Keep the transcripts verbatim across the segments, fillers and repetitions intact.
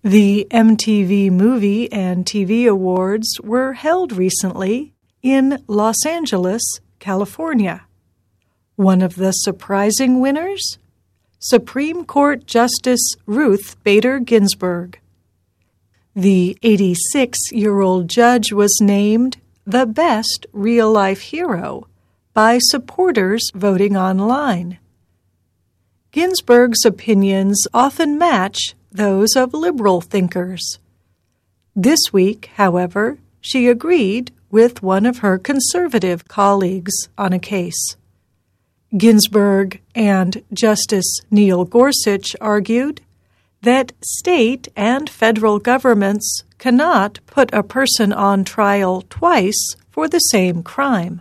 The M T V Movie and T V Awards were held recently in Los Angeles, California. One of the surprising winners? Supreme Court Justice Ruth Bader Ginsburg. The eighty-six-year-old judge was named the best real-life hero by supporters voting online. Ginsburg's opinions often match those of liberal thinkers. This week, however, she agreed with one of her conservative colleagues on a case. Ginsburg and Justice Neil Gorsuch argued that state and federal governments cannot put a person on trial twice for the same crime.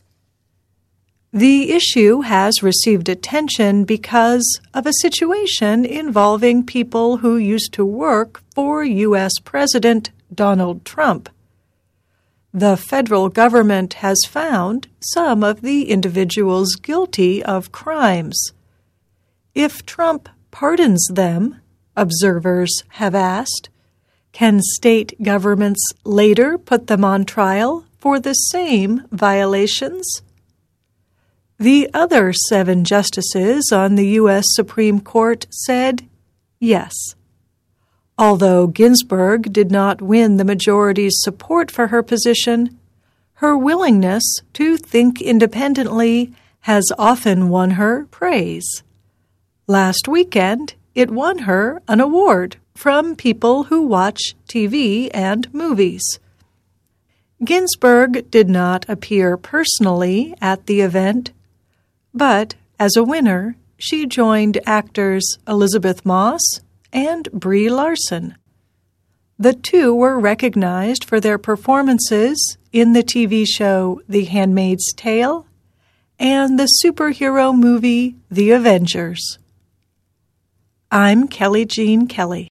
The issue has received attention because of a situation involving people who used to work for U S President Donald Trump. The federal government has found some of the individuals guilty of crimes. If Trump pardons them, observers have asked, can state governments later put them on trial for the same violations? The other seven justices on the U S Supreme Court said yes. Although Ginsburg did not win the majority's support for her position, her willingness to think independently has often won her praise. Last weekend, it won her an award from people who watch T V and movies. Ginsburg did not appear personally at the event, but as a winner, she joined actors Elizabeth Moss and Brie Larson. The two were recognized for their performances in the T V show The Handmaid's Tale and the superhero movie The Avengers. I'm Kelly Jean Kelly.